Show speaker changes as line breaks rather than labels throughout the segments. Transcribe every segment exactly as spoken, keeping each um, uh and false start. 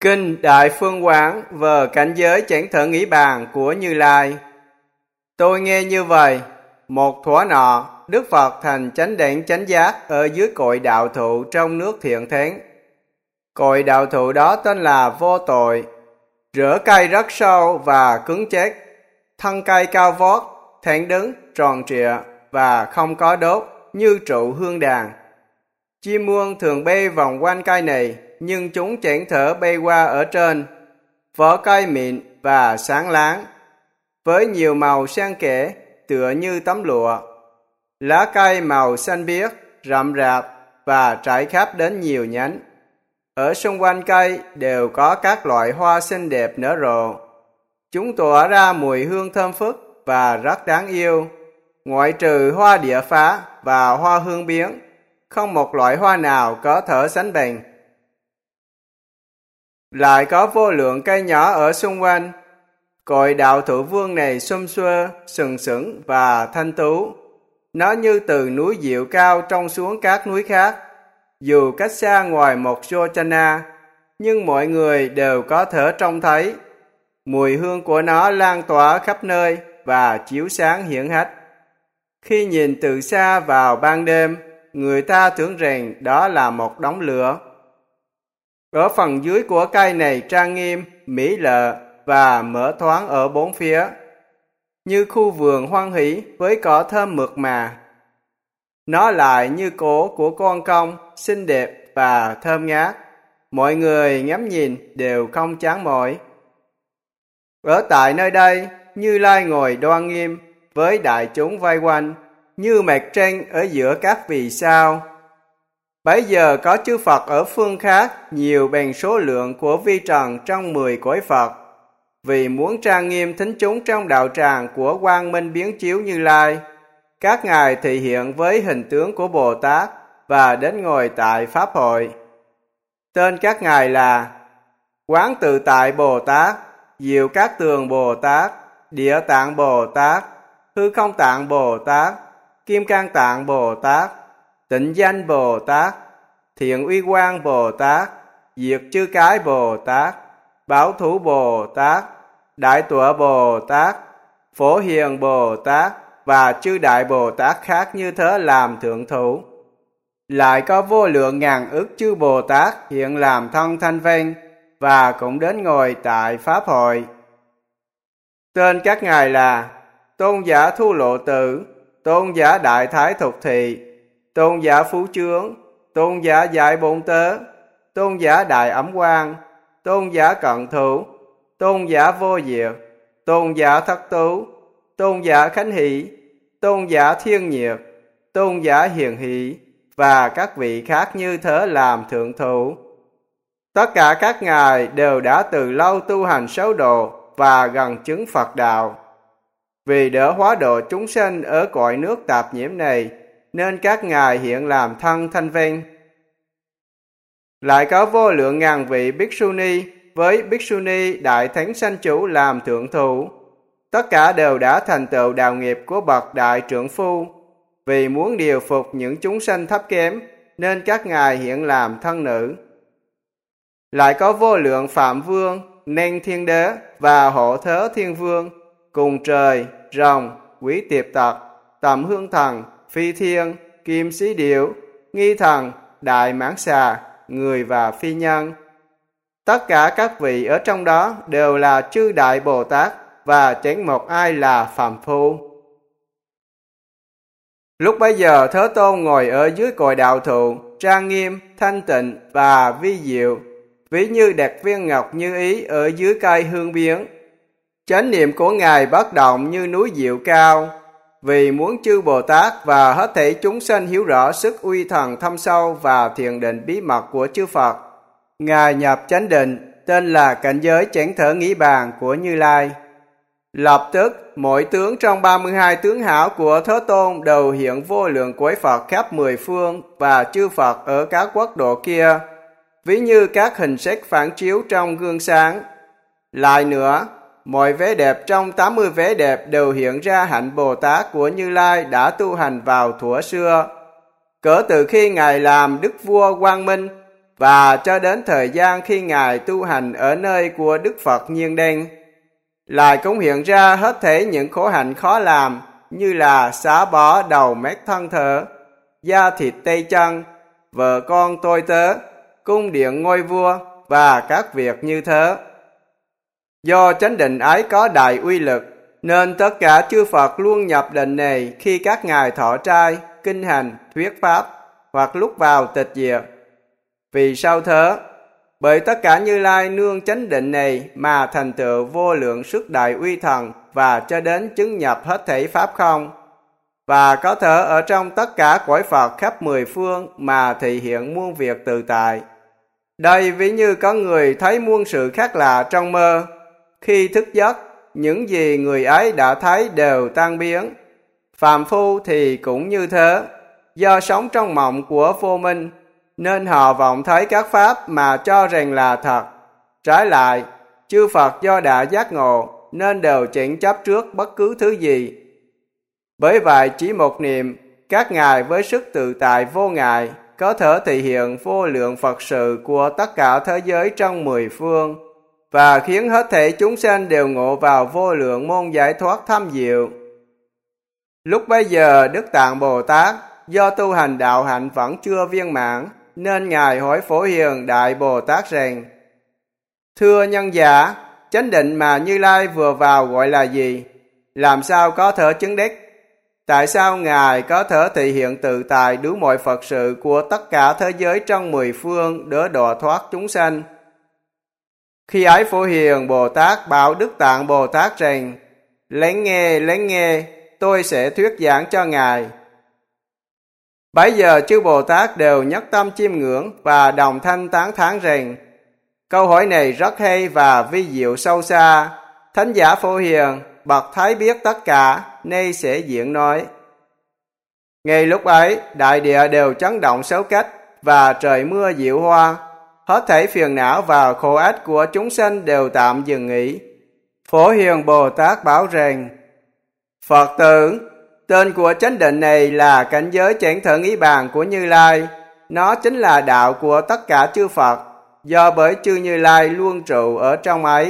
Kinh Đại Phương Quán vờ cảnh giới chánh thở nghĩ bàn của Như Lai. Tôi nghe như vậy, một thuở nọ, Đức Phật thành chánh đẳng chánh giác ở dưới cội đạo thụ trong nước Thiện Thánh. Cội đạo thụ đó tên là Vô Tội, rễ cây rất sâu và cứng chắc, thân cây cao vót, thẳng đứng, tròn trịa và không có đốt như trụ hương đàn. Chim muông thường bay vòng quanh cây này, nhưng chúng chẳng thể bay qua ở trên. Vỏ cây mịn và sáng láng, với nhiều màu xen kẽ, tựa như tấm lụa. Lá cây màu xanh biếc, rậm rạp và trải khắp đến nhiều nhánh. Ở xung quanh cây đều có các loại hoa xinh đẹp nở rộ. Chúng tỏa ra mùi hương thơm phức và rất đáng yêu. Ngoại trừ hoa địa phá và hoa hương biến, không một loại hoa nào có thể sánh bằng. Lại có vô lượng cây nhỏ ở xung quanh. Cội đạo thụ vương này xum xuê, sừng sững và thanh tú. Nó như từ núi Diệu cao trông xuống các núi khác. Dù cách xa ngoài một Jotana, nhưng mọi người đều có thể trông thấy. Mùi hương của nó lan tỏa khắp nơi và chiếu sáng hiển hách. Khi nhìn từ xa vào ban đêm, người ta tưởng rằng đó là một đống lửa. Ở phần dưới của cây này trang nghiêm, mỹ lệ và mở thoáng ở bốn phía, như khu vườn hoan hỷ với cỏ thơm mượt mà. Nó lại như cổ của con công, xinh đẹp và thơm ngát. Mọi người ngắm nhìn đều không chán mỏi. Ở tại nơi đây, Như Lai ngồi đoan nghiêm với đại chúng vây quanh, như mặt trăng ở giữa các vì sao. Bấy giờ có chư Phật ở phương khác nhiều bằng số lượng của vi trần trong mười cõi Phật, vì muốn trang nghiêm thính chúng trong đạo tràng của quang minh biến chiếu Như Lai. Các ngài thị hiện với hình tướng của Bồ Tát và đến ngồi tại Pháp hội. Tên các ngài là Quán Tự Tại Bồ Tát, Diệu Cát Tường Bồ Tát, Địa Tạng Bồ Tát, Hư Không Tạng Bồ Tát, Kim Cang Tạng Bồ Tát, Tịnh Danh Bồ Tát, Thiện Uy Quang Bồ Tát, Diệt Chư Cái Bồ Tát, Bảo Thủ Bồ Tát, Đại Tuệ Bồ Tát, Phổ Hiền Bồ Tát và chư Đại Bồ Tát khác như thế làm thượng thủ. Lại có vô lượng ngàn ức chư Bồ Tát hiện làm thân thanh văn và cũng đến ngồi tại Pháp hội. Tên các ngài là Tôn giả Thu Lộ Tử, Tôn giả Đại Thái Thục Thị, Tôn giả Phú Chướng, Tôn giả Giải Bổn Tế, Tôn giả Đại Ấm Quang, Tôn giả Cận Thủ, Tôn giả Vô Diệt, Tôn giả Thất Tú, Tôn giả Khánh Hỷ, Tôn giả Thiên Nhiệt, Tôn giả Hiền Hỷ và các vị khác như thế làm thượng thủ. Tất cả các ngài đều đã từ lâu tu hành sáu độ và gần chứng Phật đạo. Vì đỡ hóa độ chúng sanh ở cõi nước tạp nhiễm này, nên các ngài hiện làm thân thanh văn. Lại có vô lượng ngàn vị Bhikshuni với Bhikshuni Đại Thánh Sanh Chủ làm thượng thủ. Tất cả đều đã thành tựu đạo nghiệp của bậc đại trượng phu. Vì muốn điều phục những chúng sanh thấp kém, nên các ngài hiện làm thân nữ. Lại có vô lượng Phạm Vương, Nên Thiên Đế và Hộ Thế Thiên Vương, cùng trời, rồng, Quý Tiệp Tật, Tầm Hương Thần, Phi Thiên, Kim Sĩ Điểu, Nghi Thần, Đại Mãn Xà, người và phi nhân. Tất cả các vị ở trong đó đều là chư Đại Bồ Tát và chẳng một ai là phàm phu. Lúc bấy giờ Thế Tôn ngồi ở dưới cội đạo thụ, trang nghiêm, thanh tịnh và vi diệu, ví như đặt viên ngọc như ý ở dưới cây hương biến. Chánh niệm của ngài bất động như núi Diệu cao, vì muốn chư Bồ Tát và hết thảy chúng sanh hiểu rõ sức uy thần thâm sâu và thiền định bí mật của chư Phật. Ngài nhập chánh định, tên là cảnh giới chánh thở nghĩ bàn của Như Lai. Lập tức, mỗi tướng trong ba mươi hai tướng hảo của Thế Tôn đều hiện vô lượng cõi Phật khắp mười phương và chư Phật ở các quốc độ kia, ví như các hình sắc phản chiếu trong gương sáng. Lại nữa, mọi vẻ đẹp trong tám mươi vẻ đẹp đều hiện ra hạnh Bồ Tát của Như Lai đã tu hành vào thuở xưa. Cỡ từ khi Ngài làm Đức Vua Quang Minh, và cho đến thời gian khi Ngài tu hành ở nơi của Đức Phật Nhiên Đen. Lại cũng hiện ra hết thảy những khổ hạnh khó làm như là xả bỏ đầu mét thân thở, da thịt tay chân, vợ con tôi tớ, cung điện ngôi vua và các việc như thế. Do chánh định ấy có đại uy lực, nên tất cả chư Phật luôn nhập định này khi các ngài thọ trai, kinh hành, thuyết pháp hoặc lúc vào tịch diệt. Vì sao thế? Bởi tất cả Như Lai nương chánh định này mà thành tựu vô lượng sức đại uy thần và cho đến chứng nhập hết thảy pháp không, và có thể ở trong tất cả cõi Phật khắp mười phương mà thị hiện muôn việc tự tại. Đây ví như có người thấy muôn sự khác lạ trong mơ. Khi thức giấc, những gì người ấy đã thấy đều tan biến. Phàm phu thì cũng như thế, do sống trong mộng của vô minh, nên họ vọng thấy các pháp mà cho rằng là thật. Trái lại, chư Phật do đã giác ngộ, nên đều chẳng chấp trước bất cứ thứ gì. Bởi vậy chỉ một niệm, các ngài với sức tự tại vô ngại, có thể thể hiện vô lượng Phật sự của tất cả thế giới trong mười phương, và khiến hết thảy chúng sanh đều ngộ vào vô lượng môn giải thoát thâm diệu. Lúc bấy giờ Đức Tạng Bồ Tát do tu hành đạo hạnh vẫn chưa viên mãn, nên Ngài hỏi Phổ Hiền Đại Bồ Tát rằng: Thưa nhân giả, chánh định mà Như Lai vừa vào gọi là gì? Làm sao có thể chứng đích? Tại sao Ngài có thể thể hiện tự tại đủ mọi Phật sự của tất cả thế giới trong mười phương để độ thoát chúng sanh? Khi ấy Phổ Hiền Bồ Tát bảo Đức Tạng Bồ Tát rằng: Lắng nghe, lắng nghe, tôi sẽ thuyết giảng cho Ngài. Bấy giờ chư Bồ Tát đều nhất tâm chiêm ngưỡng và đồng thanh tán thán rằng: Câu hỏi này rất hay và vi diệu sâu xa. Thánh giả Phổ Hiền, bậc thấy biết tất cả, nay sẽ diễn nói. Ngay lúc ấy, đại địa đều chấn động sáu cách và trời mưa diệu hoa. Hết thảy phiền não và khổ ách của chúng sanh đều tạm dừng nghỉ. Phổ Hiền Bồ Tát bảo rằng: Phật tử, tên của chánh định này là cảnh giới chánh thượng ý bàn của Như Lai. Nó chính là đạo của tất cả chư Phật, do bởi chư Như Lai luôn trụ ở trong ấy.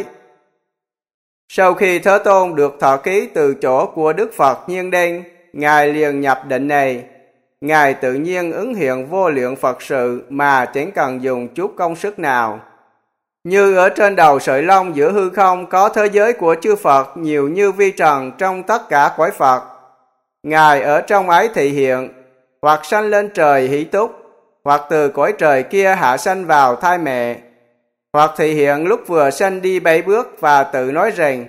Sau khi Thế Tôn được thọ ký từ chỗ của Đức Phật Nhiên Đen, Ngài liền nhập định này. Ngài tự nhiên ứng hiện vô lượng Phật sự mà chẳng cần dùng chút công sức nào. Như ở trên đầu sợi lông giữa hư không có thế giới của chư Phật nhiều như vi trần trong tất cả cõi Phật. Ngài ở trong ấy thị hiện, hoặc sanh lên trời hỷ túc, hoặc từ cõi trời kia hạ sanh vào thai mẹ, hoặc thị hiện lúc vừa sanh đi bảy bước và tự nói rằng: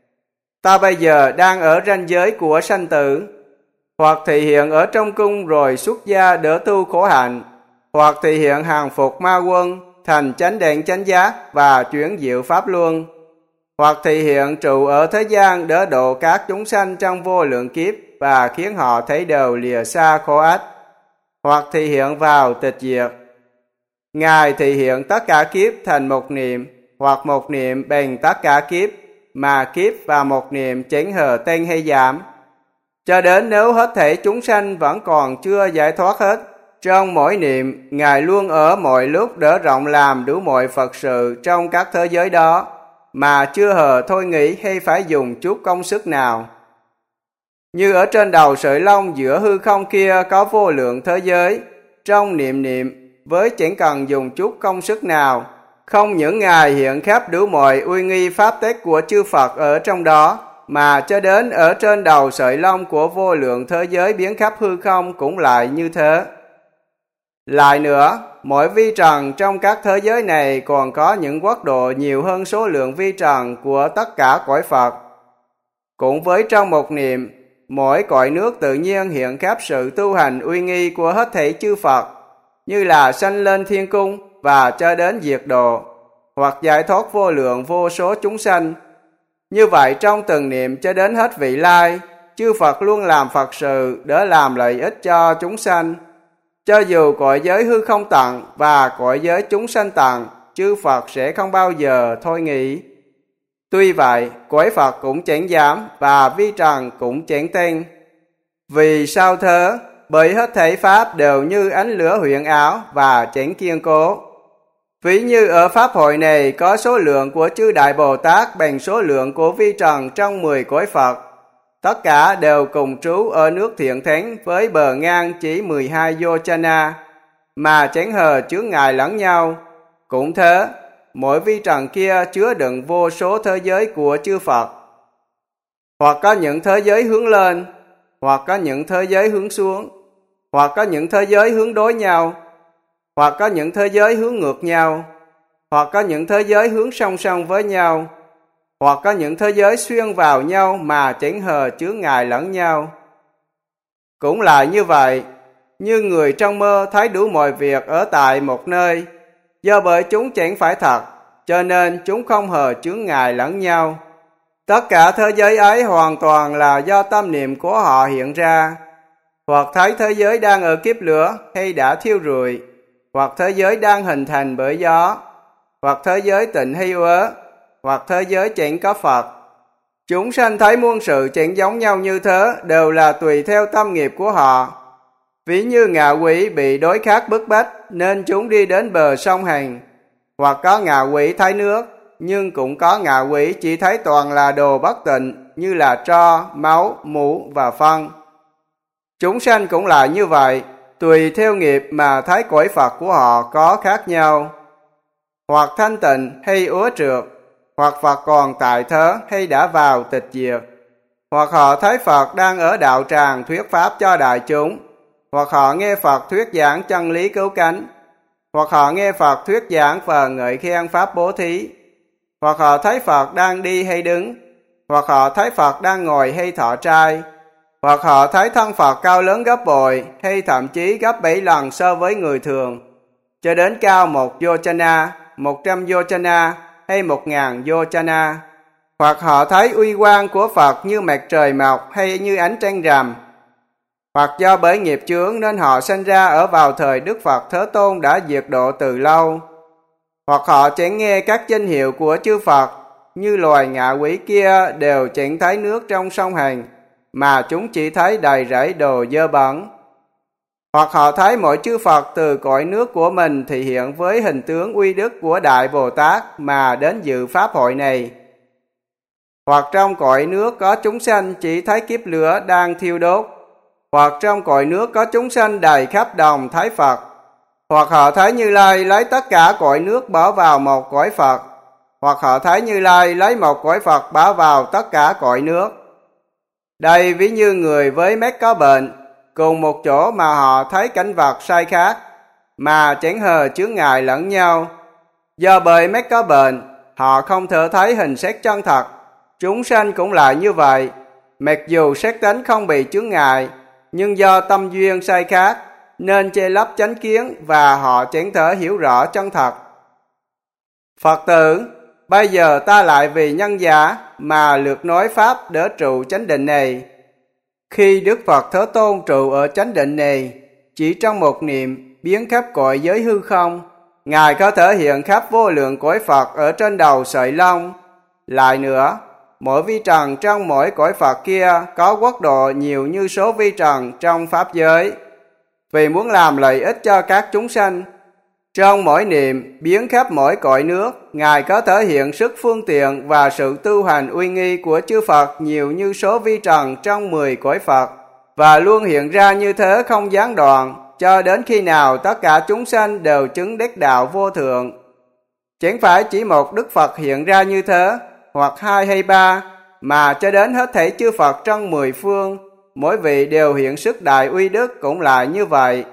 Ta bây giờ đang ở ranh giới của sanh tử, hoặc thị hiện ở trong cung rồi xuất gia đỡ tu khổ hạnh, hoặc thị hiện hàng phục ma quân, thành chánh đẳng chánh giác và chuyển diệu pháp luân, hoặc thị hiện trụ ở thế gian đỡ độ các chúng sanh trong vô lượng kiếp và khiến họ thấy đều lìa xa khổ ách, hoặc thị hiện vào tịch diệt. Ngài thị hiện tất cả kiếp thành một niệm, hoặc một niệm bền tất cả kiếp, mà kiếp và một niệm chẳng hờ tên hay giảm. Cho đến nếu hết thảy chúng sanh vẫn còn chưa giải thoát hết, trong mỗi niệm, Ngài luôn ở mọi lúc để rộng làm đủ mọi Phật sự trong các thế giới đó, mà chưa hờ thôi nghĩ hay phải dùng chút công sức nào. Như ở trên đầu sợi lông giữa hư không kia có vô lượng thế giới, trong niệm niệm, với chẳng cần dùng chút công sức nào, không những Ngài hiện khắp đủ mọi uy nghi pháp tắc của chư Phật ở trong đó, mà cho đến ở trên đầu sợi lông của vô lượng thế giới biến khắp hư không cũng lại như thế. Lại nữa, mỗi vi trần trong các thế giới này còn có những quốc độ nhiều hơn số lượng vi trần của tất cả cõi Phật. Cũng với trong một niệm, mỗi cõi nước tự nhiên hiện khắp sự tu hành uy nghi của hết thảy chư Phật, như là sanh lên thiên cung và cho đến diệt độ, hoặc giải thoát vô lượng vô số chúng sanh. Như vậy trong từng niệm cho đến hết vị lai, chư Phật luôn làm Phật sự để làm lợi ích cho chúng sanh. Cho dù cõi giới hư không tận và cõi giới chúng sanh tận, chư Phật sẽ không bao giờ thôi nghĩ. Tuy vậy, cõi Phật cũng chẳng giảm và vi trần cũng chẳng tăng. Vì sao thế? Bởi hết thảy pháp đều như ánh lửa huyền ảo và chẳng kiên cố. Ví như ở Pháp hội này có số lượng của chư Đại Bồ Tát bằng số lượng của vi trần trong mười cõi Phật. Tất cả đều cùng trú ở nước thiện thánh với bờ ngang chỉ mười hai yochana, mà chẳng hề chướng ngại lẫn nhau. Cũng thế, mỗi vi trần kia chứa đựng vô số thế giới của chư Phật. Hoặc có những thế giới hướng lên, hoặc có những thế giới hướng xuống, hoặc có những thế giới hướng đối nhau, hoặc có những thế giới hướng ngược nhau, hoặc có những thế giới hướng song song với nhau, hoặc có những thế giới xuyên vào nhau mà chẳng hề chướng ngại lẫn nhau. Cũng là như vậy, như người trong mơ thấy đủ mọi việc ở tại một nơi, do bởi chúng chẳng phải thật, cho nên chúng không hề chướng ngại lẫn nhau. Tất cả thế giới ấy hoàn toàn là do tâm niệm của họ hiện ra, hoặc thấy thế giới đang ở kiếp lửa hay đã thiêu rụi, hoặc thế giới đang hình thành bởi gió, hoặc thế giới tịnh hay uế, hoặc thế giới chẳng có Phật. Chúng sanh thấy muôn sự chẳng giống nhau như thế đều là tùy theo tâm nghiệp của họ. Ví như ngạ quỷ bị đối khát bức bách nên chúng đi đến bờ sông Hằng, hoặc có ngạ quỷ thấy nước, nhưng cũng có ngạ quỷ chỉ thấy toàn là đồ bất tịnh như là tro, máu, mũ và phân. Chúng sanh cũng là như vậy, tùy theo nghiệp mà thấy cõi Phật của họ có khác nhau, hoặc thanh tịnh hay úa trượt, hoặc Phật còn tại thế hay đã vào tịch diệt, hoặc họ thấy Phật đang ở đạo tràng thuyết pháp cho đại chúng, hoặc họ nghe Phật thuyết giảng chân lý cứu cánh, hoặc họ nghe Phật thuyết giảng và ngợi khen pháp bố thí, hoặc họ thấy Phật đang đi hay đứng, hoặc họ thấy Phật đang ngồi hay thọ trai, hoặc họ thấy thân Phật cao lớn gấp bội hay thậm chí gấp bảy lần so với người thường, cho đến cao một yochana, một trăm yochana hay một ngàn yochana, hoặc họ thấy uy quang của Phật như mặt trời mọc hay như ánh trăng rằm, hoặc do bởi nghiệp chướng nên họ sinh ra ở vào thời Đức Phật Thế Tôn đã diệt độ từ lâu, hoặc họ chẳng nghe các danh hiệu của chư Phật, như loài ngạ quỷ kia đều chẳng thấy nước trong sông Hằng, mà chúng chỉ thấy đầy rẫy đồ dơ bẩn. Hoặc họ thấy mỗi chư Phật từ cõi nước của mình thị hiện với hình tướng uy đức của Đại Bồ Tát mà đến dự pháp hội này. Hoặc trong cõi nước có chúng sanh chỉ thấy kiếp lửa đang thiêu đốt, hoặc trong cõi nước có chúng sanh đầy khắp đồng thấy Phật, hoặc họ thấy Như Lai lấy tất cả cõi nước bỏ vào một cõi Phật, hoặc họ thấy Như Lai lấy một cõi Phật bỏ vào tất cả cõi nước. Đây ví như người với mắt có bệnh, cùng một chỗ mà họ thấy cảnh vật sai khác, mà chẳng hề chướng ngại lẫn nhau. Do bởi mắt có bệnh, họ không thể thấy hình sắc chân thật. Chúng sanh cũng là như vậy, mặc dù sắc tánh không bị chướng ngại, nhưng do tâm duyên sai khác, nên che lấp chánh kiến và họ chẳng thể hiểu rõ chân thật. Phật tử, bây giờ ta lại vì nhân giả mà lược nói pháp để trụ chánh định này. Khi Đức Phật Thế Tôn trụ ở chánh định này, chỉ trong một niệm biến khắp cõi giới hư không, Ngài có thể hiện khắp vô lượng cõi Phật ở trên đầu sợi lông. Lại nữa, mỗi vi trần trong mỗi cõi Phật kia có quốc độ nhiều như số vi trần trong pháp giới. Vì muốn làm lợi ích cho các chúng sanh, trong mỗi niệm biến khắp mỗi cõi nước, Ngài có thể hiện sức phương tiện và sự tu hành uy nghi của chư Phật nhiều như số vi trần trong mười cõi Phật, và luôn hiện ra như thế không gián đoạn, cho đến khi nào tất cả chúng sanh đều chứng đắc đạo vô thượng. Chẳng phải chỉ một Đức Phật hiện ra như thế, hoặc hai hay ba, mà cho đến hết thảy chư Phật trong mười phương, mỗi vị đều hiện sức đại uy đức cũng là như vậy.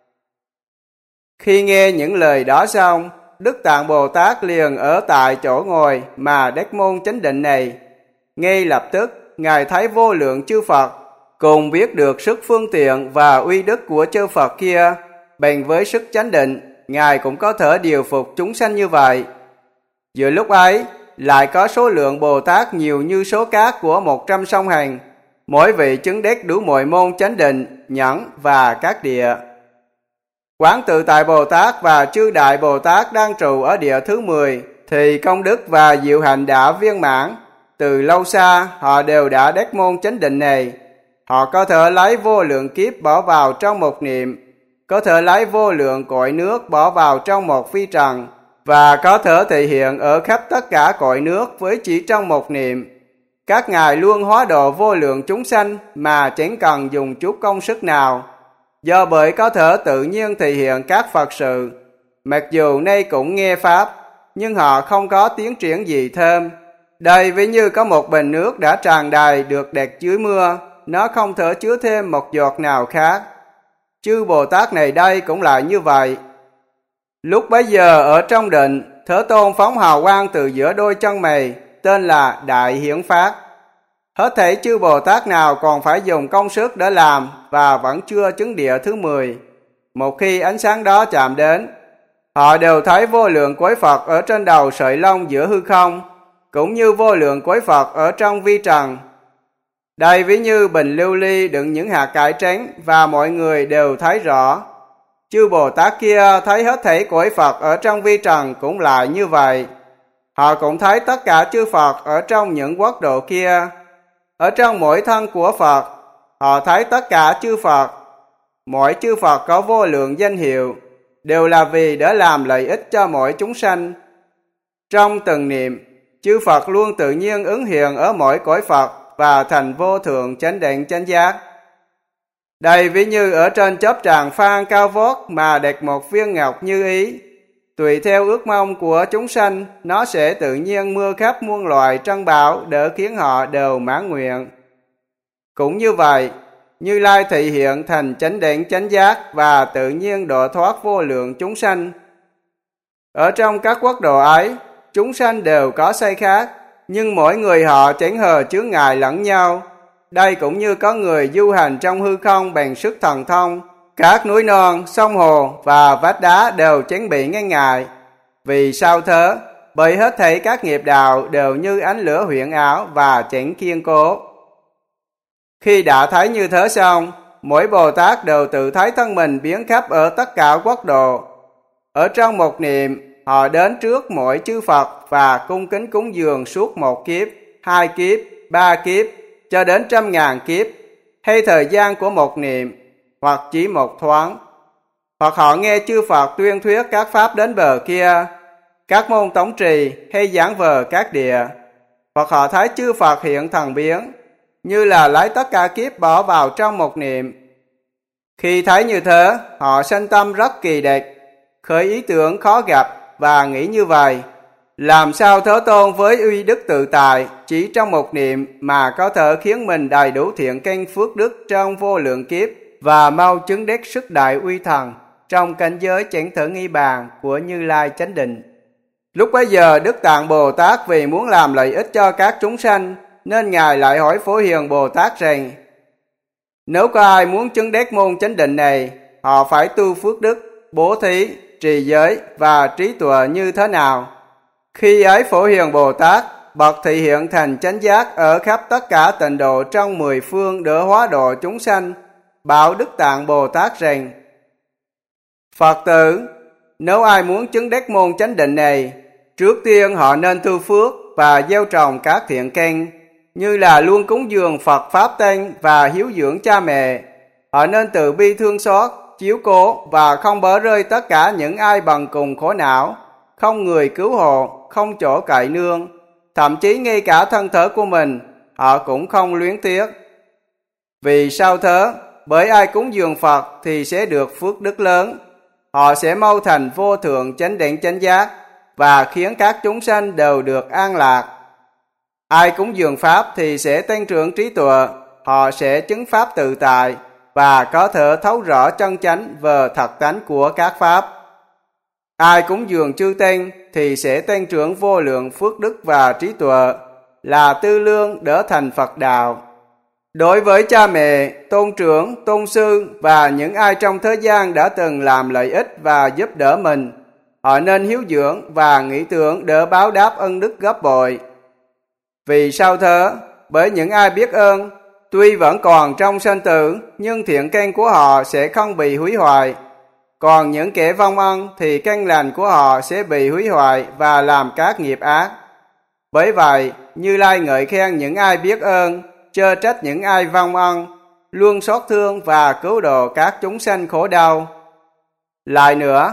Khi nghe những lời đó xong, Đức Tạng Bồ Tát liền ở tại chỗ ngồi mà đắc môn chánh định này. Ngay lập tức, Ngài thấy vô lượng chư Phật, cùng biết được sức phương tiện và uy đức của chư Phật kia, bằng với sức chánh định, Ngài cũng có thể điều phục chúng sanh như vậy. Giữa lúc ấy, lại có số lượng Bồ Tát nhiều như số cát của một trăm sông Hằng, mỗi vị chứng đắc đủ mọi môn chánh định, nhẫn và các địa. Quán Tự Tại Bồ Tát và chư Đại Bồ Tát đang trụ ở địa thứ mười, thì công đức và diệu hạnh đã viên mãn. Từ lâu xa, họ đều đã đắc môn chánh định này. Họ có thể lấy vô lượng kiếp bỏ vào trong một niệm, có thể lấy vô lượng cõi nước bỏ vào trong một phi trần, và có thể thể hiện ở khắp tất cả cõi nước với chỉ trong một niệm. Các ngài luôn hóa độ vô lượng chúng sanh mà chẳng cần dùng chút công sức nào, do bởi có thể tự nhiên thể hiện các Phật sự. Mặc dù nay cũng nghe Pháp, nhưng họ không có tiến triển gì thêm. Đây ví như có một bình nước đã tràn đầy được đặt dưới mưa, nó không thể chứa thêm một giọt nào khác. Chư Bồ Tát này đây cũng lại như vậy. Lúc bấy giờ ở trong định, Thế Tôn phóng hào quang từ giữa đôi chân mày, tên là Đại Hiển Phát. Hết thảy chư Bồ Tát nào còn phải dùng công sức để làm và vẫn chưa chứng địa thứ mười. Một khi ánh sáng đó chạm đến, họ đều thấy vô lượng cõi Phật ở trên đầu sợi lông giữa hư không, cũng như vô lượng cõi Phật ở trong vi trần. Đây ví như bình lưu ly đựng những hạt cải trắng và mọi người đều thấy rõ. Chư Bồ Tát kia thấy hết thảy cõi Phật ở trong vi trần cũng lại như vậy. Họ cũng thấy tất cả chư Phật ở trong những quốc độ kia. Ở trong mỗi thân của Phật, họ thấy tất cả chư Phật. Mỗi chư Phật có vô lượng danh hiệu, đều là vì để làm lợi ích cho mỗi chúng sanh. Trong từng niệm, chư Phật luôn tự nhiên ứng hiện ở mỗi cõi Phật và thành vô thượng chánh định chánh giác. Đây ví như ở trên chóp tràng phan cao vót mà đặt một viên ngọc như ý. Tùy theo ước mong của chúng sanh, nó sẽ tự nhiên mưa khắp muôn loại trân bảo để khiến họ đều mãn nguyện. Cũng như vậy, Như Lai thị hiện thành chánh định chánh giác và tự nhiên độ thoát vô lượng chúng sanh. Ở trong các quốc độ ấy, chúng sanh đều có sai khác, nhưng mỗi người họ chẳng hề chướng ngại lẫn nhau. Đây cũng như có người du hành trong hư không bằng sức thần thông, các núi non, sông hồ và vách đá đều chẳng bị ngăn ngại. Vì sao thế? Bởi hết thảy các nghiệp đạo đều như ánh lửa huyễn ảo và chẳng kiên cố. Khi đã thấy như thế xong, mỗi Bồ Tát đều tự thấy thân mình biến khắp ở tất cả quốc độ. Ở trong một niệm, họ đến trước mỗi chư Phật và cung kính cúng dường suốt một kiếp, hai kiếp, ba kiếp, cho đến trăm ngàn kiếp, hay thời gian của một niệm, hoặc chỉ một thoáng. Hoặc họ nghe chư Phật tuyên thuyết các pháp đến bờ kia, các môn tống trì hay giảng vờ các địa. Hoặc họ thấy chư Phật hiện thần biến, như là lấy tất cả kiếp bỏ vào trong một niệm. Khi thấy như thế, họ sanh tâm rất kỳ địch, khởi ý tưởng khó gặp và nghĩ như vậy: làm sao Thế Tôn với uy đức tự tại chỉ trong một niệm mà có thể khiến mình đầy đủ thiện căn phước đức trong vô lượng kiếp và mau chứng đắc sức đại uy thần trong cảnh giới chánh thử nghi bàn của Như Lai chánh định. Lúc bấy giờ Đức Tạng Bồ Tát vì muốn làm lợi ích cho các chúng sanh nên Ngài lại hỏi Phổ Hiền Bồ Tát rằng: nếu có ai muốn chứng đắc môn chánh định này, họ phải tu phước đức, bố thí, trì giới và trí tuệ như thế nào? Khi ấy Phổ Hiền Bồ Tát bậc thị hiện thành chánh giác ở khắp tất cả tịnh độ trong mười phương để hóa độ chúng sanh, bảo Đức Tạng Bồ Tát rằng: Phật tử, nếu ai muốn chứng đắc môn chánh định này, trước tiên họ nên tu phước và gieo trồng các thiện căn, như là luôn cúng dường Phật Pháp Tăng và hiếu dưỡng cha mẹ. Họ nên từ bi thương xót, chiếu cố và không bỏ rơi tất cả những ai bằng cùng khổ não, không người cứu hộ, không chỗ cậy nương, thậm chí ngay cả thân thể của mình, họ cũng không luyến tiếc. Vì sao thế? Bởi ai cúng dường Phật thì sẽ được phước đức lớn. Họ sẽ mau thành vô thượng chánh định chánh giác và khiến các chúng sanh đều được an lạc. Ai cúng dường Pháp thì sẽ tăng trưởng trí tuệ, họ sẽ chứng Pháp tự tại và có thể thấu rõ chân chánh về thật tánh của các Pháp. Ai cúng dường chư Tăng thì sẽ tăng trưởng vô lượng phước đức và trí tuệ, là tư lương đỡ thành Phật đạo. Đối với cha mẹ, tôn trưởng, tôn sư và những ai trong thế gian đã từng làm lợi ích và giúp đỡ mình, họ nên hiếu dưỡng và nghĩ tưởng để báo đáp ân đức gấp bội. Vì sao thế? Bởi những ai biết ơn, tuy vẫn còn trong sanh tử, nhưng thiện căn của họ sẽ không bị hủy hoại. Còn những kẻ vong ân thì căn lành của họ sẽ bị hủy hoại và làm các nghiệp ác. Bởi vậy, Như Lai ngợi khen những ai biết ơn, chớ trách những ai vong ân, luôn xót thương và cứu độ các chúng sanh khổ đau. Lại nữa,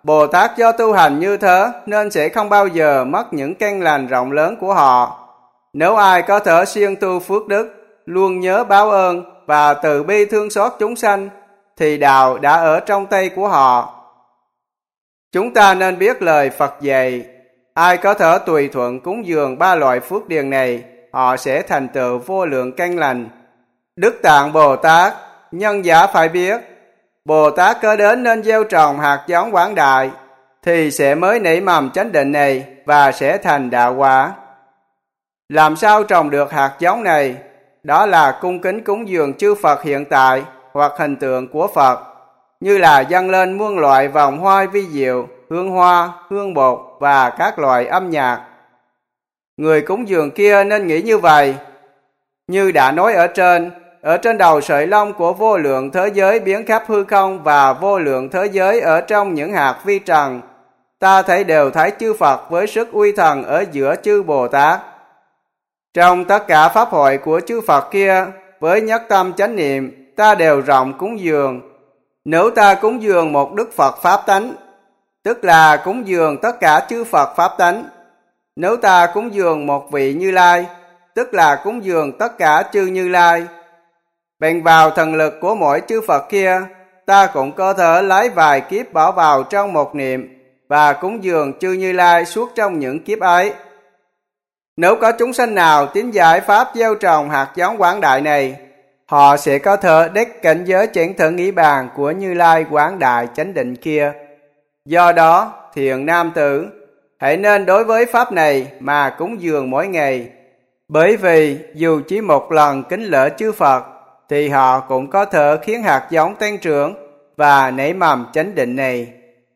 Bồ Tát do tu hành như thế nên sẽ không bao giờ mất những căn lành rộng lớn của họ. Nếu ai có thể siêng tu phước đức, luôn nhớ báo ơn và từ bi thương xót chúng sanh, thì đạo đã ở trong tay của họ. Chúng ta nên biết lời Phật dạy, ai có thể tùy thuận cúng dường ba loại phước điền này, họ sẽ thành tựu vô lượng căn lành. Đức Tạng Bồ Tát, nhân giả phải biết, Bồ Tát có đến nên gieo trồng hạt giống quảng đại, thì sẽ mới nảy mầm chánh định này và sẽ thành đạo quả. Làm sao trồng được hạt giống này? Đó là cung kính cúng dường chư Phật hiện tại hoặc hình tượng của Phật, như là dâng lên muôn loại vòng hoa vi diệu, hương hoa, hương bột và các loại âm nhạc. Người cúng dường kia nên nghĩ như vậy. Như đã nói ở trên, ở trên đầu sợi lông của vô lượng thế giới biến khắp hư không và vô lượng thế giới ở trong những hạt vi trần, ta thấy đều thấy chư Phật với sức uy thần ở giữa chư Bồ Tát. Trong tất cả pháp hội của chư Phật kia, với nhất tâm chánh niệm, ta đều rộng cúng dường. Nếu ta cúng dường một Đức Phật Pháp tánh, tức là cúng dường tất cả chư Phật Pháp tánh. Nếu ta cúng dường một vị Như Lai, tức là cúng dường tất cả chư Như Lai. Bèn vào thần lực của mỗi chư Phật kia, ta cũng có thể lấy vài kiếp bỏ vào trong một niệm và cúng dường chư Như Lai suốt trong những kiếp ấy. Nếu có chúng sanh nào tín giải pháp gieo trồng hạt giống quảng đại này, họ sẽ có thể đắc cảnh giới chánh thượng nghĩ bàn của Như Lai quảng đại chánh định kia. Do đó, thiện nam tử, hãy nên đối với pháp này mà cúng dường mỗi ngày, bởi vì dù chỉ một lần kính lễ chư Phật, thì họ cũng có thể khiến hạt giống tăng trưởng và nảy mầm chánh định này.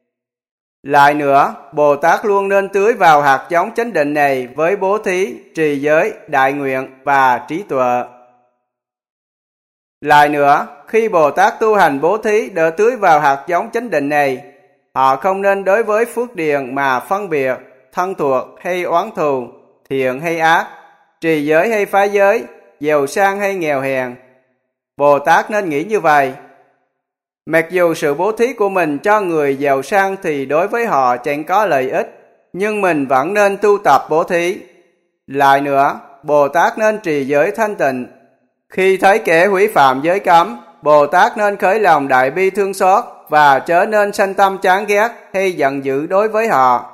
Lại nữa, Bồ Tát luôn nên tưới vào hạt giống chánh định này với bố thí, trì giới, đại nguyện và trí tuệ. Lại nữa, khi Bồ Tát tu hành bố thí để tưới vào hạt giống chánh định này, họ không nên đối với phước điền mà phân biệt, thân thuộc hay oán thù, thiện hay ác, trì giới hay phá giới, giàu sang hay nghèo hèn. Bồ Tát nên nghĩ như vậy. Mặc dù sự bố thí của mình cho người giàu sang thì đối với họ chẳng có lợi ích, nhưng mình vẫn nên tu tập bố thí. Lại nữa, Bồ Tát nên trì giới thanh tịnh. Khi thấy kẻ hủy phạm giới cấm, Bồ Tát nên khởi lòng đại bi thương xót và chớ nên sanh tâm chán ghét hay giận dữ đối với họ.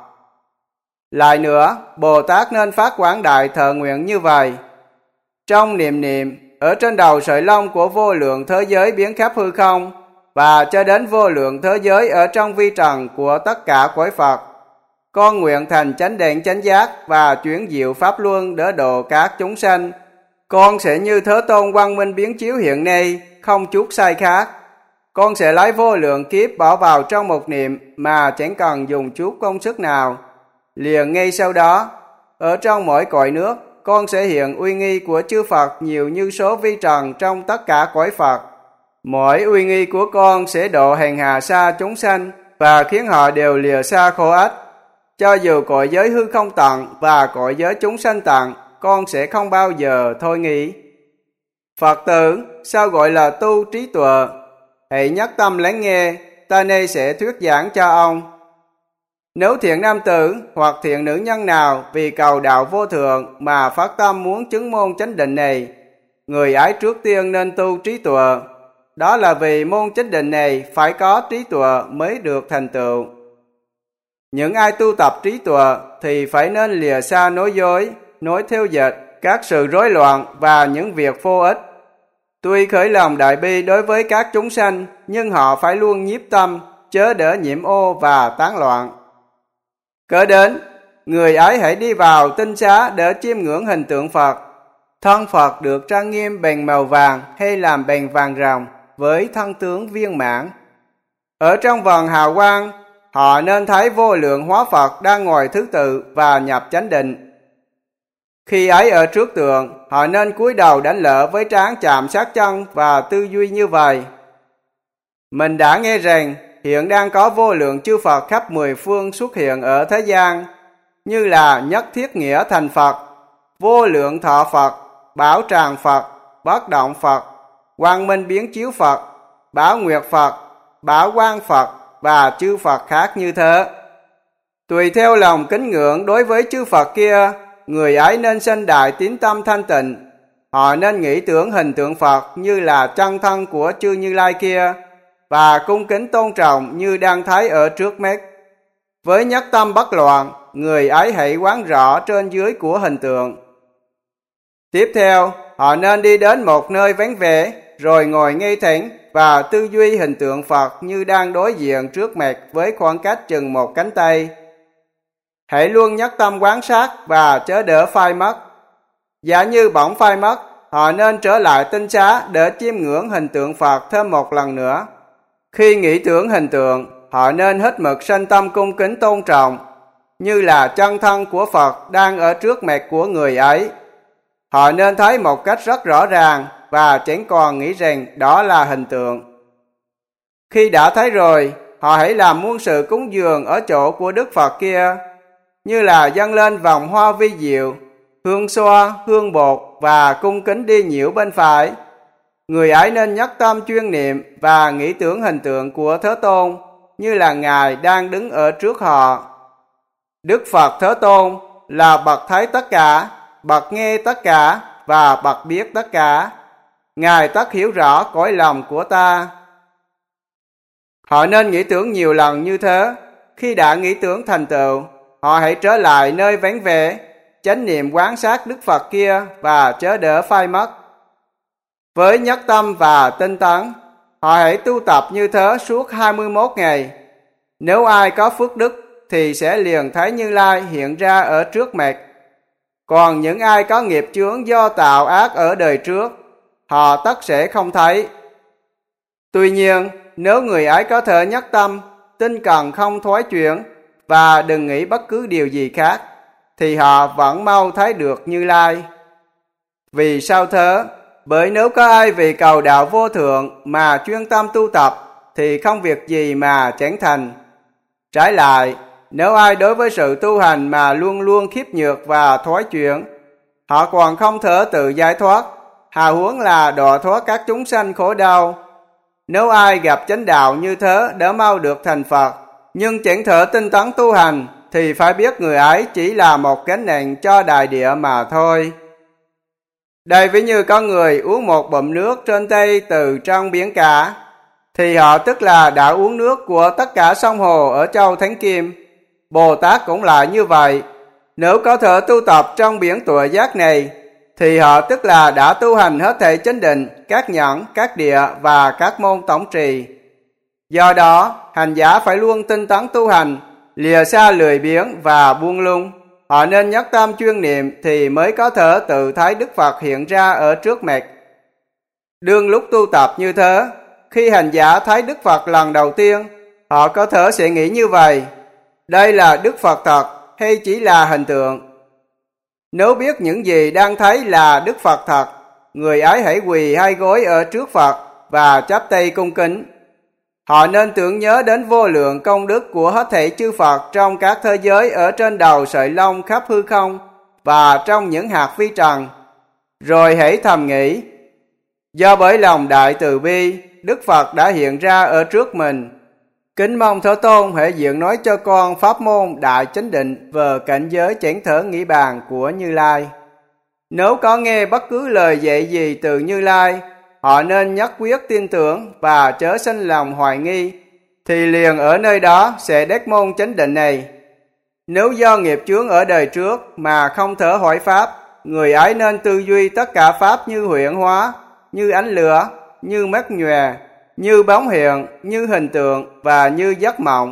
Lại nữa, Bồ Tát nên phát quảng đại thệ nguyện như vậy. Trong niệm niệm, ở trên đầu sợi lông của vô lượng thế giới biến khắp hư không, và cho đến vô lượng thế giới ở trong vi trần của tất cả cõi Phật, con nguyện thành chánh định chánh giác và chuyển diệu pháp luân để độ các chúng sanh. Con sẽ như Thế Tôn quang minh biến chiếu hiện nay, không chút sai khác. Con sẽ lấy vô lượng kiếp bỏ vào trong một niệm mà chẳng cần dùng chút công sức nào. Liền ngay sau đó, ở trong mỗi cõi nước, con sẽ hiện uy nghi của chư Phật nhiều như số vi trần trong tất cả cõi Phật. Mỗi uy nghi của con sẽ độ hàng hà sa chúng sanh và khiến họ đều lìa xa khổ ách. Cho dù cõi giới hư không tận và cõi giới chúng sanh tận, con sẽ không bao giờ thôi nghĩ. Phật tử, sao gọi là tu trí tuệ? Hãy nhất tâm lắng nghe, ta nay sẽ thuyết giảng cho ông. Nếu thiện nam tử hoặc thiện nữ nhân nào vì cầu đạo vô thượng mà phát tâm muốn chứng môn chánh định này, người ấy trước tiên nên tu trí tuệ. Đó là vì môn chánh định này phải có trí tuệ mới được thành tựu. Những ai tu tập trí tuệ thì phải nên lìa xa nói dối, nói theo dệt, các sự rối loạn và những việc vô ích. Tuy khởi lòng đại bi đối với các chúng sanh, nhưng họ phải luôn nhiếp tâm, chớ để nhiễm ô và tán loạn. Cớ đến, người ấy hãy đi vào tinh xá để chiêm ngưỡng hình tượng Phật. Thân Phật được trang nghiêm bằng màu vàng hay làm bằng vàng ròng với thân tướng viên mãn. Ở trong vầng hào quang, họ nên thấy vô lượng hóa Phật đang ngồi thứ tự và nhập chánh định. Khi ấy ở trước tượng, họ nên cúi đầu đánh lễ với trán chạm sát chân và tư duy như vậy. Mình đã nghe rằng hiện đang có vô lượng chư Phật khắp mười phương xuất hiện ở thế gian, như là Nhất Thiết Nghĩa Thành Phật, Vô Lượng Thọ Phật, Bảo Tràng Phật, Bất Động Phật, Quang Minh Biến Chiếu Phật, Bảo Nguyệt Phật, Bảo Quang Phật, và chư Phật khác như thế. Tùy theo lòng kính ngưỡng đối với chư Phật kia, người ấy nên sinh đại tín tâm thanh tịnh. Họ nên nghĩ tưởng hình tượng Phật như là chân thân của chư Như Lai kia, và cung kính tôn trọng như đang thấy ở trước mắt. Với nhất tâm bất loạn, người ấy hãy quán rõ trên dưới của hình tượng. Tiếp theo, họ nên đi đến một nơi vắng vẻ, rồi ngồi ngay thẳng và tư duy hình tượng Phật như đang đối diện trước mặt với khoảng cách chừng một cánh tay. Hãy luôn nhất tâm quán sát và chớ đỡ phai mất. Giả như bỗng phai mất, họ nên trở lại tinh xá để chiêm ngưỡng hình tượng Phật thêm một lần nữa. Khi nghĩ tưởng hình tượng, họ nên hết mực sanh tâm cung kính tôn trọng, như là chân thân của Phật đang ở trước mặt của người ấy. Họ nên thấy một cách rất rõ ràng và chẳng còn nghĩ rằng đó là hình tượng. Khi đã thấy rồi, họ hãy làm muôn sự cúng dường ở chỗ của Đức Phật kia, như là dâng lên vòng hoa vi diệu, hương xoa, hương bột và cung kính đi nhiễu bên phải. Người ấy nên nhất tâm chuyên niệm và nghĩ tưởng hình tượng của Thế Tôn, như là Ngài đang đứng ở trước họ. Đức Phật Thế Tôn là bậc thấy tất cả, bậc nghe tất cả và bậc biết tất cả. Ngài tất hiểu rõ cõi lòng của ta. Họ nên nghĩ tưởng nhiều lần như thế. Khi đã nghĩ tưởng thành tựu, họ hãy trở lại nơi vắng vẻ, chánh niệm quán sát Đức Phật kia và chớ đỡ phai mất. Với nhất tâm và tinh tấn, họ hãy tu tập như thế suốt hai mươi mốt ngày. Nếu ai có phước đức thì sẽ liền thấy Như Lai hiện ra ở trước mặt. Còn những ai có nghiệp chướng do tạo ác ở đời trước, họ tất sẽ không thấy. Tuy nhiên, nếu người ấy có thể nhất tâm, tinh cần không thoái chuyển và đừng nghĩ bất cứ điều gì khác, thì họ vẫn mau thấy được Như Lai. Vì sao thế? Bởi nếu có ai vì cầu đạo vô thượng mà chuyên tâm tu tập, thì không việc gì mà chẳng thành. Trái lại, nếu ai đối với sự tu hành mà luôn luôn khiếp nhược và thoái chuyển, họ còn không thể tự giải thoát, hà huống là đọa thoát các chúng sanh khổ đau. Nếu ai gặp chánh đạo như thế để mau được thành Phật, nhưng chẳng thể tinh tấn tu hành, thì phải biết người ấy chỉ là một gánh nặng cho đại địa mà thôi. Đây ví như có người uống một bụm nước trên tay từ trong biển cả, thì họ tức là đã uống nước của tất cả sông hồ ở châu Thánh Kim. Bồ Tát cũng là như vậy. Nếu có thể tu tập trong biển tuệ giác này, thì họ tức là đã tu hành hết thảy chánh định, các nhẫn, các địa và các môn tổng trì. Do đó, hành giả phải luôn tinh tấn tu hành, lìa xa lười biếng và buông lung. Họ nên nhất tâm chuyên niệm thì mới có thể tự thấy Đức Phật hiện ra ở trước mặt. Đương lúc tu tập như thế, khi hành giả thấy Đức Phật lần đầu tiên, họ có thể sẽ nghĩ như vậy: đây là Đức Phật thật hay chỉ là hình tượng? Nếu biết những gì đang thấy là Đức Phật thật, người ấy hãy quỳ hai gối ở trước Phật và chắp tay cung kính. Họ nên tưởng nhớ đến vô lượng công đức của hết thảy chư Phật trong các thế giới ở trên đầu sợi lông khắp hư không và trong những hạt vi trần. Rồi hãy thầm nghĩ: do bởi lòng đại từ bi, Đức Phật đã hiện ra ở trước mình. Kính mong Thế Tôn hãy diện nói cho con pháp môn đại chánh định về cảnh giới chánh thở nghĩ bàn của Như Lai. Nếu có nghe bất cứ lời dạy gì từ Như Lai, họ nên nhất quyết tin tưởng và chớ sinh lòng hoài nghi, thì liền ở nơi đó sẽ đắc môn chánh định này. Nếu do nghiệp chướng ở đời trước mà không thể hỏi pháp, người ấy nên tư duy tất cả pháp như huyễn hóa, như ánh lửa, như mắt nhòe, như bóng hiện, như hình tượng và như giấc mộng.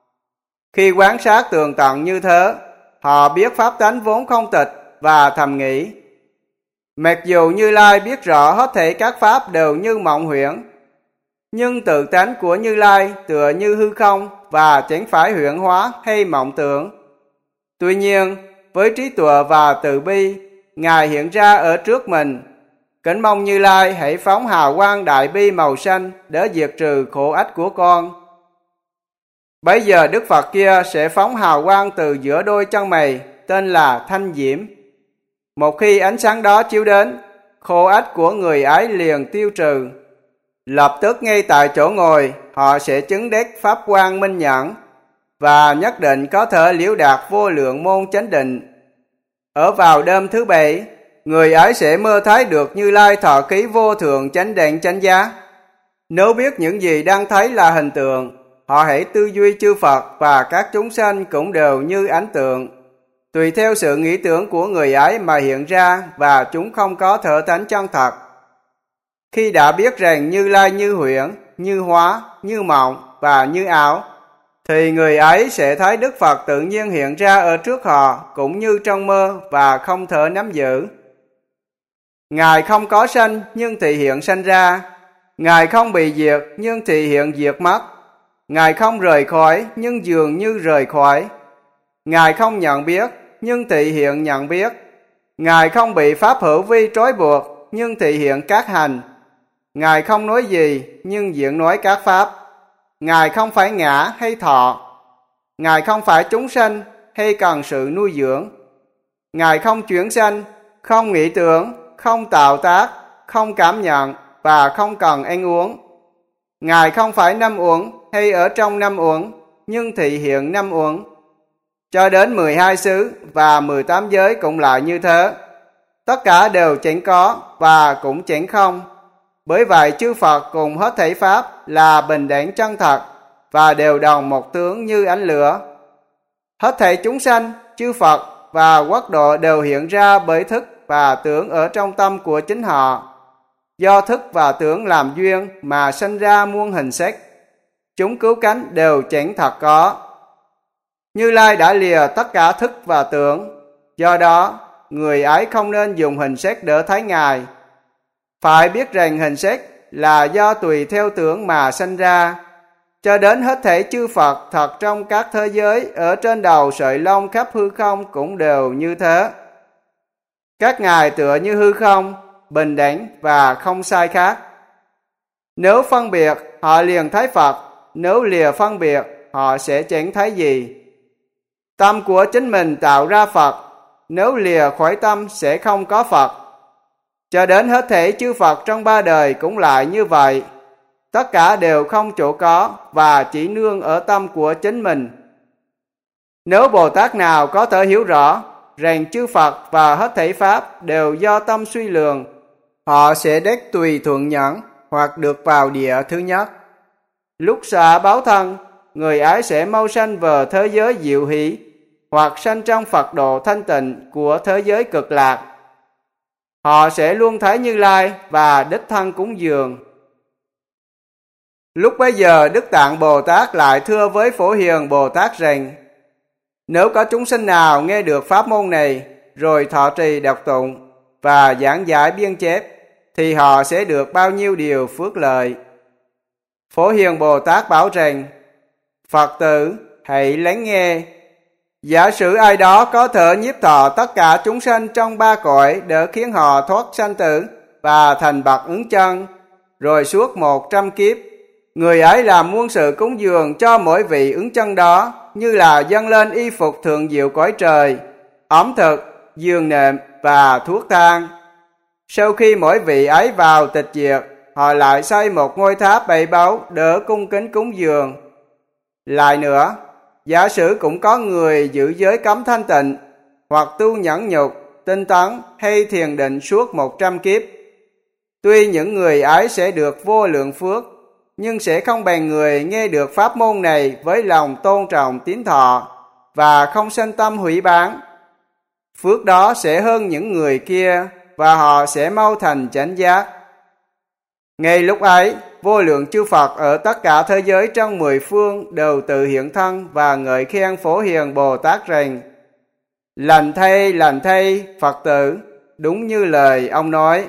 Khi quan sát tường tận như thế, họ biết pháp tánh vốn không tịch và thầm nghĩ: mặc dù Như Lai biết rõ hết thảy các pháp đều như mộng huyễn, nhưng tự tánh của Như Lai tựa như hư không và chẳng phải huyễn hóa hay mộng tưởng. Tuy nhiên, với trí tuệ và từ bi, Ngài hiện ra ở trước mình. Kính mong Như Lai hãy phóng hào quang đại bi màu xanh để diệt trừ khổ ách của con. Bấy giờ Đức Phật kia sẽ phóng hào quang từ giữa đôi chân mày, tên là Thanh Diễm. Một khi ánh sáng đó chiếu đến, khổ ách của người ấy liền tiêu trừ. Lập tức ngay tại chỗ ngồi, họ sẽ chứng đắc pháp quang minh nhẫn và nhất định có thể liễu đạt vô lượng môn chánh định. Ở vào đêm thứ bảy, người ấy sẽ mơ thấy được Như Lai thọ ký vô thượng chánh đẳng chánh giác. Nếu biết những gì đang thấy là hình tượng, họ hãy tư duy chư Phật và các chúng sanh cũng đều như ánh tượng, tùy theo sự nghĩ tưởng của người ấy mà hiện ra, và chúng không có thể tánh chân thật. Khi đã biết rằng Như Lai như huyễn, như hóa, như mộng và như ảo, thì người ấy sẽ thấy Đức Phật tự nhiên hiện ra ở trước họ cũng như trong mơ và không thể nắm giữ. Ngài không có sanh nhưng thị hiện sanh ra, Ngài không bị diệt nhưng thị hiện diệt mất, Ngài không rời khỏi nhưng dường như rời khỏi, Ngài không nhận biết nhưng thị hiện nhận biết, Ngài không bị pháp hữu vi trói buộc nhưng thị hiện các hành, Ngài không nói gì nhưng diễn nói các pháp, Ngài không phải ngã hay thọ, Ngài không phải chúng sanh hay cần sự nuôi dưỡng, Ngài không chuyển sanh, không nghĩ tưởng, không tạo tác, không cảm nhận và không cần ăn uống. Ngài không phải năm uống hay ở trong năm uống, nhưng thị hiện năm uống. Cho đến mười hai xứ và mười tám giới cũng lại như thế. Tất cả đều chẳng có và cũng chẳng không. Bởi vậy chư Phật cùng hết thảy pháp là bình đẳng chân thật và đều đồng một tướng như ánh lửa. Hết thảy chúng sanh, chư Phật và quốc độ đều hiện ra bởi thức và tướng ở trong tâm của chính họ. Do thức và tướng làm duyên mà sanh ra muôn hình sắc. Chúng cứu cánh đều chẳng thật có. Như Lai đã lìa tất cả thức và tướng. Do đó, người ấy không nên dùng hình sắc để thấy Ngài. Phải biết rằng hình sắc là do tùy theo tướng mà sanh ra. Cho đến hết thảy chư Phật thật trong các thế giới ở trên đầu sợi lông khắp hư không cũng đều như thế. Các ngài tựa như hư không, bình đẳng và không sai khác. Nếu phân biệt, họ liền thấy Phật. Nếu lìa phân biệt, họ sẽ chẳng thấy gì. Tâm của chính mình tạo ra Phật. Nếu lìa khỏi tâm sẽ không có Phật. Cho đến hết thảy chư Phật trong ba đời cũng lại như vậy. Tất cả đều không chỗ có và chỉ nương ở tâm của chính mình. Nếu Bồ Tát nào có thể hiểu rõ rằng chư Phật và hết thảy pháp đều do tâm suy lường, họ sẽ đắc tùy thuận nhẫn hoặc được vào địa thứ nhất. Lúc xả báo thân, người ấy sẽ mau sanh vào thế giới diệu hỷ hoặc sanh trong Phật độ thanh tịnh của thế giới cực lạc. Họ sẽ luôn thấy Như Lai và đích thân cúng dường. Lúc bấy giờ Đức Tạng Bồ Tát lại thưa với Phổ Hiền Bồ Tát rằng: Nếu có chúng sinh nào nghe được pháp môn này rồi thọ trì đọc tụng và giảng giải biên chép thì họ sẽ được bao nhiêu điều phước lợi. Phổ Hiền Bồ Tát bảo rằng: Phật tử hãy lắng nghe. Giả sử ai đó có thể nhiếp thọ tất cả chúng sanh trong ba cõi để khiến họ thoát sanh tử và thành bậc ứng chân, rồi suốt một trăm kiếp, người ấy làm muôn sự cúng dường cho mỗi vị ứng chân đó, như là dâng lên y phục thượng diệu cõi trời, ẩm thực, giường nệm và thuốc thang. Sau khi mỗi vị ấy vào tịch diệt, họ lại xây một ngôi tháp bảy báu để cung kính cúng dường. Lại nữa, giả sử cũng có người giữ giới cấm thanh tịnh, hoặc tu nhẫn nhục, tinh tấn hay thiền định suốt một trăm kiếp. Tuy những người ấy sẽ được vô lượng phước, nhưng sẽ không bằng người nghe được pháp môn này với lòng tôn trọng tín thọ và không sanh tâm hủy bán. Phước đó sẽ hơn những người kia và họ sẽ mau thành chánh giác. Ngay lúc ấy, vô lượng chư Phật ở tất cả thế giới trong mười phương đều tự hiện thân và ngợi khen Phổ Hiền Bồ Tát rằng: Lành thay, lành thay, Phật tử, đúng như lời ông nói.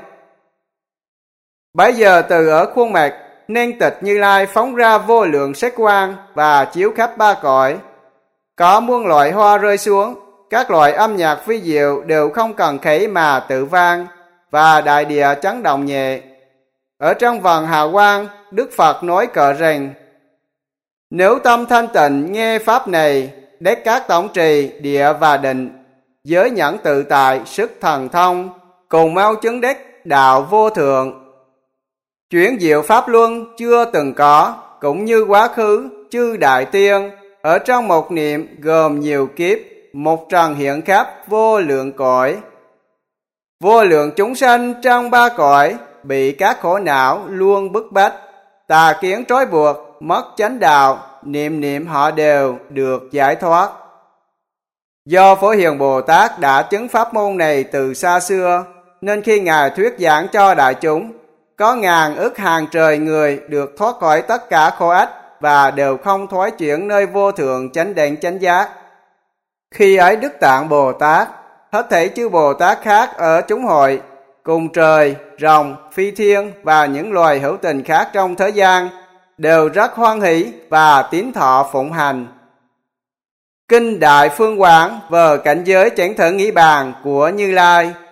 Bấy giờ từ ở khuôn mặt, nên tịch Như Lai phóng ra vô lượng sắc quang và chiếu khắp ba cõi. Có muôn loại hoa rơi xuống, các loại âm nhạc phi diệu đều không cần khẩy mà tự vang, và đại địa chấn động nhẹ. Ở trong vầng hào quang, Đức Phật nói cờ rằng: Nếu tâm thanh tịnh nghe pháp này, đắc các tổng trì, địa và định, giới nhẫn tự tại, sức thần thông, cùng mau chứng đắc đạo vô thượng. Chuyển diệu pháp luân chưa từng có, cũng như quá khứ, chư đại tiên, ở trong một niệm gồm nhiều kiếp, một trần hiện khắp vô lượng cõi. Vô lượng chúng sanh trong ba cõi, bị các khổ não luôn bức bách, tà kiến trói buộc, mất chánh đạo, niệm niệm họ đều được giải thoát. Do Phổ Hiền Bồ Tát đã chứng pháp môn này từ xa xưa, nên khi Ngài thuyết giảng cho đại chúng, có ngàn ức hàng trời người được thoát khỏi tất cả khổ ách và đều không thoái chuyển nơi vô thượng chánh đảnh chánh giác. Khi ấy Đức Tạng Bồ Tát, hết thảy chư Bồ Tát khác ở chúng hội, cùng trời, rồng, phi thiên và những loài hữu tình khác trong thế gian, đều rất hoan hỷ và tín thọ phụng hành. Kinh Đại Phương Quảng vờ cảnh giới chánh thở nghĩ bàn của Như Lai